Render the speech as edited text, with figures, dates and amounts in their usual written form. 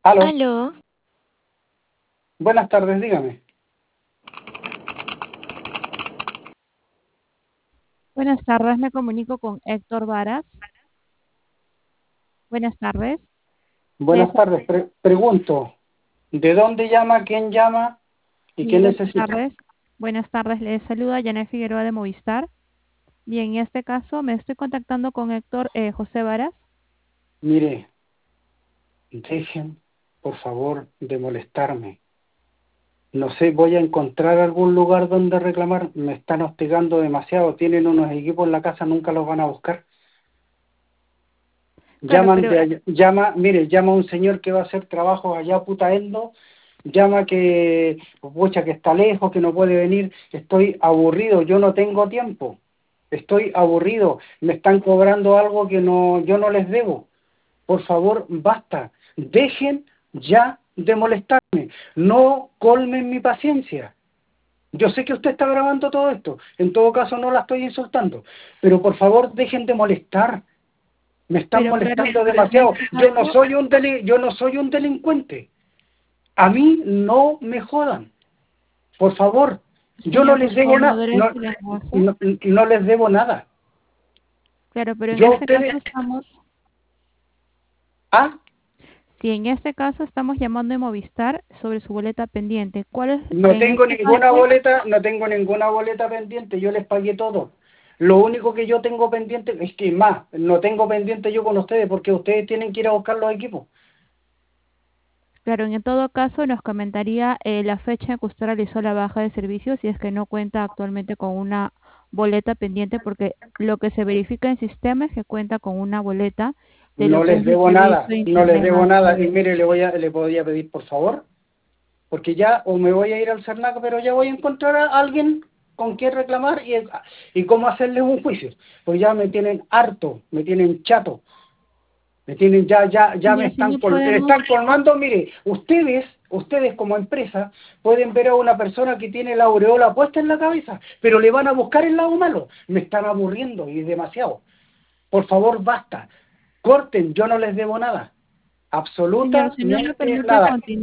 Aló, Aló, buenas tardes, dígame. Buenas tardes, me comunico con Héctor Varas. Buenas tardes. Les, Buenas tardes, pregunto, ¿de dónde llama, quién llama y sí, qué buenas necesita? tardes. Buenas tardes, les saluda Janet Figueroa de Movistar. Y en este caso me estoy contactando con Héctor José Varas. Mire, dejen, por favor, de molestarme. No sé, voy a encontrar algún lugar donde reclamar. Me están hostigando demasiado. Tienen unos equipos en la casa, nunca los van a buscar. Claro, Llaman pero, de allá, llama un señor que va a hacer trabajos allá a Putaendo, llama que, pucha, que está lejos, que no puede venir. Estoy aburrido, yo no tengo tiempo. Estoy aburrido, me están cobrando algo que no, yo no les debo. Por favor, basta. Dejen ya de molestarme. No colmen mi paciencia. Yo sé que usted está grabando todo esto. En todo caso, no la estoy insultando. Pero por favor, dejen de molestar. Me están pero claro, molestando en demasiado. este caso, Yo no soy un delincuente. A mí no me jodan. Por favor, yo no señor, les por debo favor, nada. modere No, su lenguaje. no les debo nada. Claro, pero en Yo a este ustedes... caso estamos, Ah, si en este caso estamos llamando de Movistar sobre su boleta pendiente. ¿Cuál es no en tengo este ninguna caso? boleta, no tengo ninguna boleta pendiente. Yo les pagué todo. Lo único que yo tengo pendiente es que más, no tengo pendiente yo con ustedes porque ustedes tienen que ir a buscar los equipos. Claro, en todo caso nos comentaría la fecha en que usted realizó la baja de servicio si es que no cuenta actualmente con una boleta pendiente, porque lo que se verifica en sistema es que cuenta con una boleta de lo No que les es el debo servicio nada, de no les internet debo más nada. Y TV. mire, le podría pedir por favor, porque ya o me voy a ir al Cernac, pero ya voy a encontrar a alguien con quien reclamar y cómo hacerles un juicio. Pues ya me tienen harto, me tienen chato, me tienen ya me Señor, si no podemos, están colmando. Mire, ustedes como empresa pueden ver a una persona que tiene la aureola puesta en la cabeza, pero le van a buscar el lado malo. Me están aburriendo y es demasiado. Por favor, basta. Corten, yo no les debo nada. señor, si no me Absolutamente permite nada. continuar.